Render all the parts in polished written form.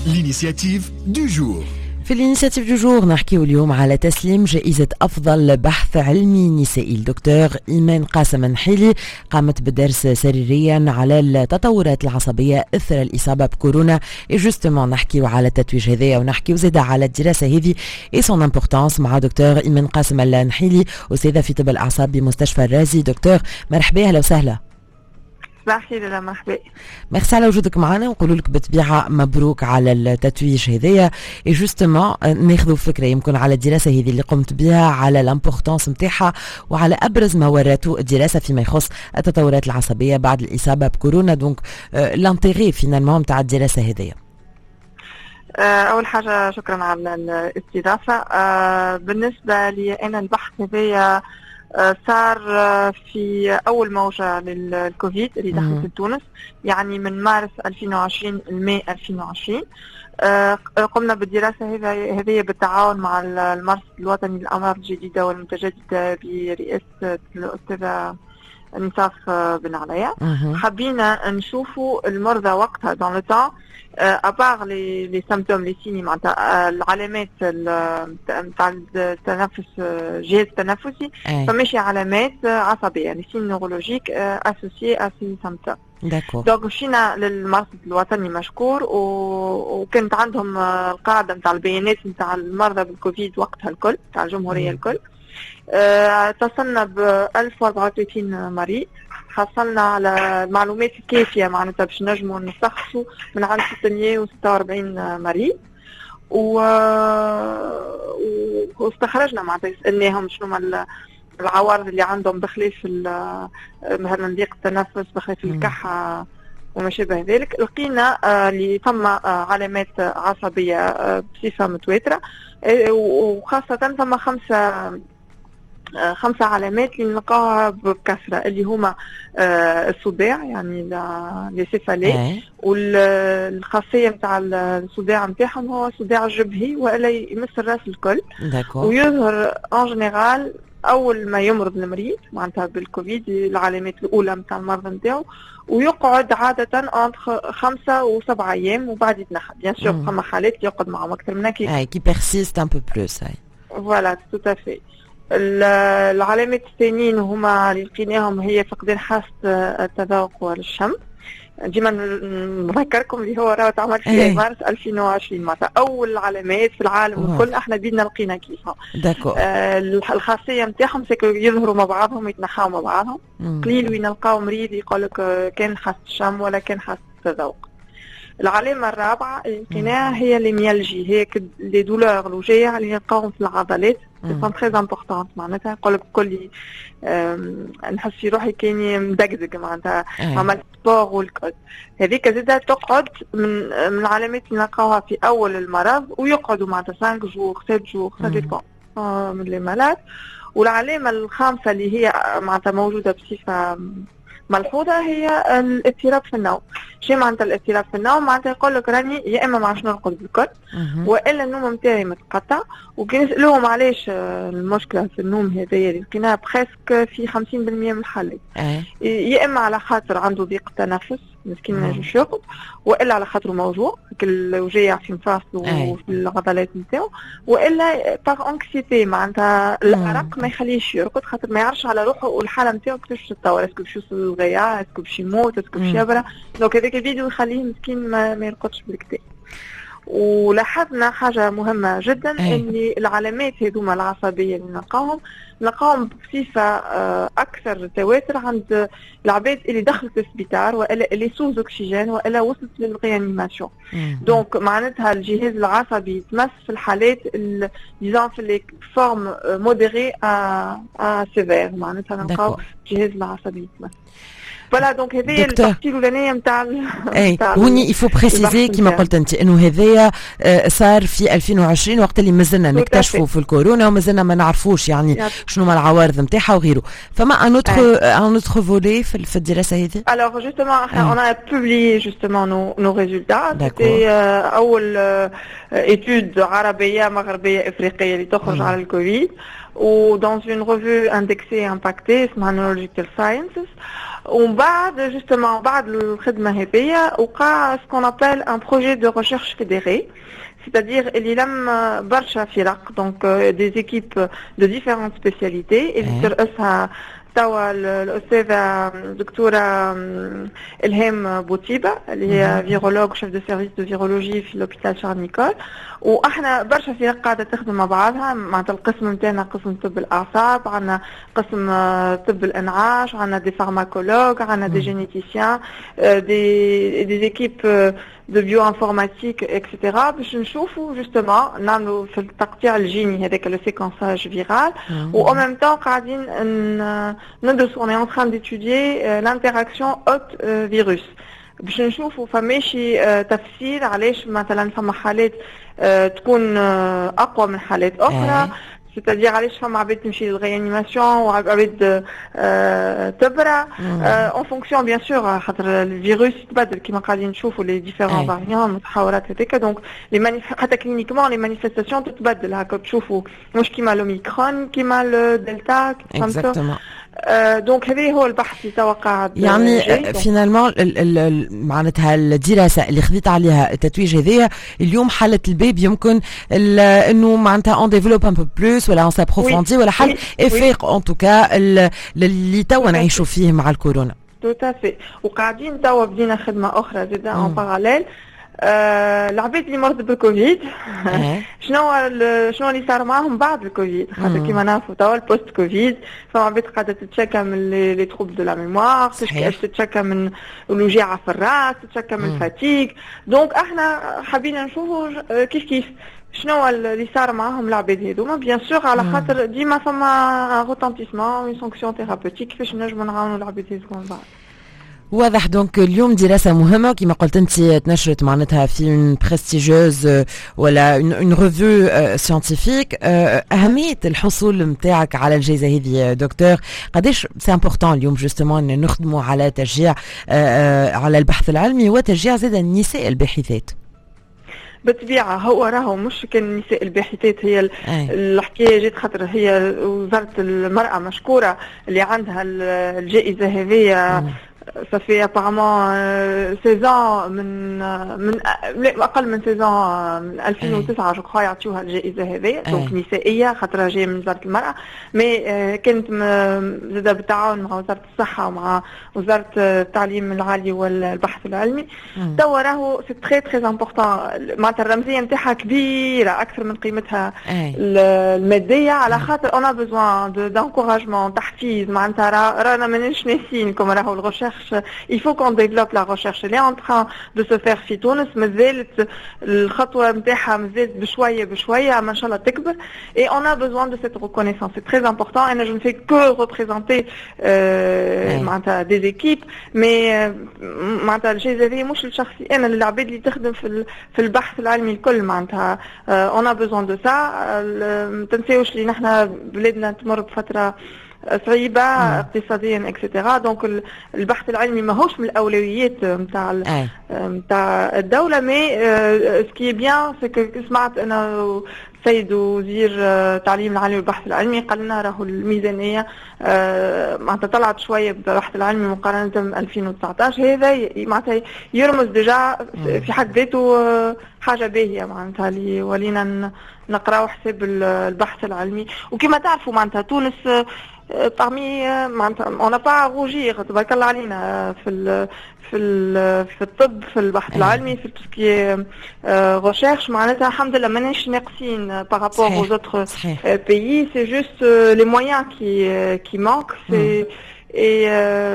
L'initiative du jour. في الانيشيتيف دو جور نحكيو اليوم على تسليم جائزة أفضل بحث علمي نسائي. الدكتور إيمان قاسم نحيلي قامت بالدرس سريريا على التطورات العصبية إثر الإصابة بكورونا. جوستومون نحكيو على التتويج هذايا ونحكيو زيادة على الدراسة هذه اي سون امبورطانس مع دكتور إيمان قاسم النحيلي أستاذة في طب الأعصاب بمستشفى الرازي. دكتور مرحبا، أهلا وسهلا. مرحبا مرحبا. ميرسي على وجودك معنا، ونقول لك بالطبيعه مبروك على التتويج هذايا. اي جوستومون ناخذوا فكره يمكن على الدراسه هذه اللي قمت بها، على الامبورطونس نتاعها وعلى ابرز ما ورته الدراسه فيما يخص التطورات العصبيه بعد الاصابه بكورونا. دونك لانتيغي فينالمون نتاع الدراسه هذيا. اول حاجه شكرا على الاستضافه. بالنسبه لي انا البحث هذايا صار في أول موجة للكوفيد اللي دخلت في تونس، يعني من مارس 2020 لماي 2020. قمنا بالدراسة هذه بالتعاون مع المرصد الوطني للأمراض الجديدة والمتجددة برئاسة الأستاذة نصاف بن عليا. حبينا نشوفوا المرضى وقتها دون لو تان ابار لي سيمبتوم لي سيني معناتها العلامات نتاع التنفس، جهاز التنفسي، فماشي علامات عصبيه يعني سين نورولوجيك اسوسيي ا سي سيمبتوم. دونك مشينا للمرصد الوطني مشكور، وكانت عندهم القاعده نتاع البيانات نتاع المرضى بالكوفيد وقتها الكل نتاع الجمهوريه الكل. اتصلنا ب 1034 مريض، حصلنا على المعلومات الكافية معناتها باش نجموا نشخصوا من عند 646 مريض، واستخرجنا معناتها سألناهم شنو العوارض اللي عندهم بخلاف مثلا ضيق التنفس، بخلاف الكحة وما شابه ذلك. لقينا اللي ثم علامات عصبية بصفة متواترة، وخاصة ثم خمسة علامات اللي نلقاها بكثرة، اللي هما الصداع يعني لسيفالي، والخاصية نتاع الصداع نتاعهم هو صداع جبهي وإلا يمس الراس الكل. ويظهر ان جينيرال أول ما يمرض المريض معناتها بالكوفيد، العلامات الأولى نتاع المرض نتاعو، ويقعد عادة entre 5 و7 أيام وبعد يتنحى. بيان سور فما حالات يقعد معهم أكثر من هكا، كي بيرسيست ان بو بلوس. فوالا تو افي. العلامات الثانيين هما اللي لقيناهم هي فقدان حاسة التذوق والشم. ديما نذكركم اللي هو راه تعمل في مارس 2020 معناتها اول علامات في العالم الكل احنا بينا لقينا كيفها. الخاصيه نتاعهم سكو يظهروا مع بعضهم، يتنحاو مع بعضهم. قليل وين نلقاو مريض يقول لك كان حاسة الشم ولا كان حاسة التذوق. العلامة الرابعة اللي لقيناها هي الميالجي، هي لي دولور الوجيع اللي نلقاهم في العضلات، سون تري امبورطون. معناتها يقول لك كل نحس في روحي كاني مدقدق معناتها عملت سبور والكل. هذيك زادة تقعد من العلامات اللي نلقاوها في أول المرض، ويقعدوا معناتها 5 جور 7 جور سا ديبون من لي مالاد. والعلامة الخامسة اللي هي معناتها موجودة بصفة ملحوظة هي الاضطراب في النوم. شو معناتها الاضطراب في النوم؟ معناتها يقول لك راني يا اما ما عادش نرقد بالكل، والا النوم نتاعي متقطع. وكي نسالوهم علاش المشكله في النوم هذايا اللي لقيناها بريسك في 50% من الحالات، يا اما على خاطر عنده ضيق تنفس مسكين ما ينجمش يرقد، والا على خاطر موجوع الوجيع في مفاصله وفي العضلات نتاعو، والا باغ انكسيتي معناتها الارق ما يخليش يرقد خاطر ما يعرفش على روحه والحاله نتاعو كيفاش تتطور، اسكو باش يوصل للغايه، اسكو باش يموت، اسكو باش يبرى. دونك هذاك الفيديو يخليه مسكين ما يرقدش بالكدا. ولاحظنا حاجة مهمة جدا، ان العلامات هذوما العصبية اللي نلقاهم بصفة أكثر تواتر عند العباد اللي دخلت السبيطار، وإلا اللي سوز أكسجين، وإلا وصلت للريانيماسيون. دونك معناتها الجهاز العصبي يتمس في الحالات ديزون في لي فورم موديري ا سيفير، معناتها نلقاو الجهاز العصبي يتمس. فوالا دونك هذه البارتي الاولانيه نتاع هوني يفو بريسيزي كيما قلت انت انه هذايا صار في 2020 وقت اللي مازلنا نكتشفوا في الكورونا ومازلنا ما نعرفوش يعني شنو ما العوارض نتاعها وغيره. فما ان اوتر فولي في الدراسه هذه. الوغ جوستومون اون ا بوبليي جوستومون نو ريزولتا. سيتي اول ايتود عربيه مغربيه افريقيه اللي تخرج على الكوفيد، و dans une revue indexée impactée اسمها Neurological Sciences. ومن بعد جوستومون بعد الخدمه هذيا وقع سكون ابل ان بروجي دو ريشيرش فيديري c'est-à-dire اللي لم برشا فرق دونك دي زيكيب دو ديفيرونت سبيسياليتي اللي ترأسها توا الأستاذة دكتورة إلهام بوتيبة اللي هي فيرولوج شيف دو سيرفيس دو فيرولوجي في لوبيتال شارل نيكول. واحنا برشا فرق قاعدة تخدم مع بعضها معناتها القسم نتاعنا قسم طب الأعصاب، عندنا قسم طب الإنعاش، عندنا دي فارماكولوج، عندنا دي جينيتيسيان، دي زيكيب de bioinformatique etc. باش نشوفوا justement نعملوا في التقطيع الجيني هذاك le séquençage viral و en même temps قاعدين ندرسوا on est en train d'étudier l'interaction hôte virus باش نشوفوا فماشي تفسير علاش مثلا فما حالات تكون اقوى من حالات اخرى c'est-à-dire علاش فما عباد تمشي للغيانيماسيون وعباد تبرع en fonction bien sûr خاطر الفيروس يتبدل كما قاعدين نشوفوا لي ديفيرون فاريون متحورات هذيك دونك لي حتى كلينيكمون لي مانيفيستاسيون تتبدل هكا تشوفوا مش كيما لوميكرون كيما الدلتا فهمتوا دونك هذا هو البحث اللي توقع يعني فينالمون معناتها الدراسه اللي خذيت عليها التتويج هذايا اليوم حاله الباب يمكن انه معناتها اون ديفلوب ان بو بلوس ولا اون سابروفوندي ولا حل افيق ان توكا اللي توا نعيشوا فيه مع الكورونا. توتافي وقاعدين توا بدينا خدمه اخرى زاده ان باراليل العباد اللي مرض بالكوفيد شنو اللي صار معهم بعد الكوفيد خاطر كيما نعرفوا توا البوست كوفيد فما عباد قاعده تتشكى من لي تروبل دو لا ميموار، تتشكى من الوجاعه في الراس، تتشكى من الفاتيك. دونك احنا حابين نشوفوا كيف شنو اللي صار معهم العباد هذوما بيان سور على خاطر ديما فما روتانتيسمون اون سانكسيون ثيرابوتيك كيفاش نجموا نعاونوا العباد هذوما بعد. واضح. دونك اليوم دراسة مهمة كما قلت انت تنشرت معناتها في اون بريستيجيوز ولا اون ريفيو سيانتيفيك. أهمية الحصول نتاعك على الجائزة هذه دكتور قداش سي امبورطون اليوم جوستومون نخدموا على تشجيع على البحث العلمي وتشجيع زاد النساء الباحثات؟ بالطبيعة هو راهو مش كان النساء الباحثات هي الحكاية جات خاطر هي وزارة المرأة مشكورة اللي عندها الجائزة هذه ça fait apparemment 16 ans من اقل من 16 ans من 2009 جو كخوا يعطيوها الجائزه هذه دونك نسائيه خاطر جايه من وزاره المراه مي كانت زاده بالتعاون مع وزاره الصحه ومع وزاره التعليم العالي والبحث العلمي. توا راهو سي تري تري امبورطون معناتها الرمزيه نتاعها كبيره اكثر من قيمتها الماديه على خاطر اون ا بوزوان دانكوراجمون تحفيز معناتها رانا ماناش ناسيين كما راهو الغوشيرش il faut qu'on développe la recherche elle est en train de se faire في تونس مازالت الخطوة نتاعها مازالت بشوية ما شاء الله تكبر et on a besoin de cette reconnaissance c'est très important et je ne fais que représenter معناتها des équipes mais معناتها الجائزة هذه مش لشخصي أنا للعباد اللي تخدم في البحث العلمي الكل معناتها on a besoin de ça ما تنساوش اللي نحنا بلادنا تمر بفترة صعيبة اقتصاديا اكسترا دونك البحث العلمي ماهوش من الأولويات نتاع الدولة مي سكي بيان سكو سمعت أنا سيد وزير التعليم العالي والبحث العلمي قال لنا راهو الميزانية معناتها طلعت شوية بالبحث العلمي مقارنة ب 2019 هذا معناتها يرمز ديجا في حد ذاته حاجة باهية معناتها اللي ولينا نقراو حساب البحث العلمي. وكما تعرفوا معناتها تونس parmi on n'a pas à rougir تبارك الله علينا في الطب في البحث العلمي في tout ce qui est recherche معناتها الحمد لله ماناش ناقصين par rapport aux autres pays c'est juste les moyens qui manquent et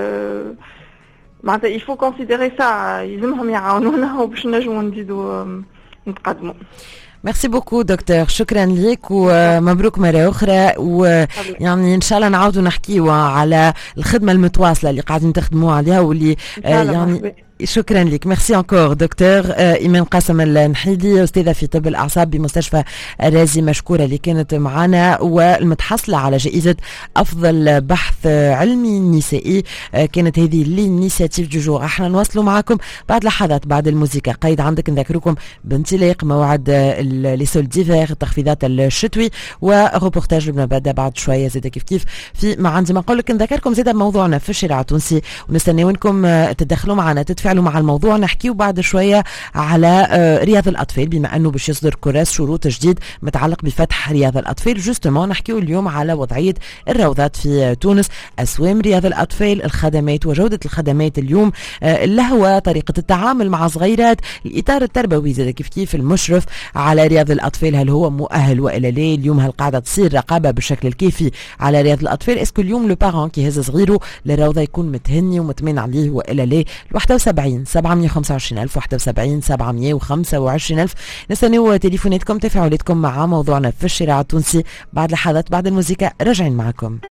معناتها il faut considérer ça يلزمهم يعاونونا باش نجموا نزيدوا نتقدموا. ميرسي بوكو دكتور شكرا لك ومبروك مرة أخرى ويعني إن شاء الله نعاودوا نحكيوا على الخدمة المتواصلة اللي قاعدين تخدموا عليها واللي يعني شكرا لك. ميرسي انكور دكتور ايمان قاسم النحيلي، استاذه في طب الاعصاب بمستشفى الرازي، مشكوره اللي كانت معنا والمتحصله على جائزه افضل بحث علمي نسائي. كانت هذه لينيسياتيف دو جور. احنا نواصلوا معكم بعد لحظات بعد الموسيقى. قيد عندك نذكركم بانطلاق موعد لي سول ديفير التخفيضات الشتوي وروبورتاج بنبدا بعد شويه زاد كيف في ما عندي ما نقول لك. نذكركم زاد موضوعنا في الشارع التونسي ونستناونكم تدخلوا معنا تتفاعلوا مع الموضوع. نحكيو بعد شويه على رياض الاطفال بما انه باش يصدر كراس شروط جديد متعلق بفتح رياض الاطفال. جوستومون نحكيو اليوم على وضعيه الروضات في تونس، اسوام رياض الاطفال، الخدمات وجوده الخدمات اليوم، اللهوه، طريقه التعامل مع صغيرات، الاطار التربوي زاد كيف المشرف على رياض الاطفال هل هو مؤهل والا لا. اليوم هل قاعده تصير رقابه بالشكل الكافي على رياض الاطفال؟ اسكو اليوم لو بارون كي يهز صغيره للروضه يكون متهني ومتمن عليه والا لا؟ 71 725 ألف 71 725 ألف. نستناو تليفوناتكم تفاعلاتكم مع موضوعنا في الشارع التونسي بعد لحظات بعد الموسيقى. راجعين معكم.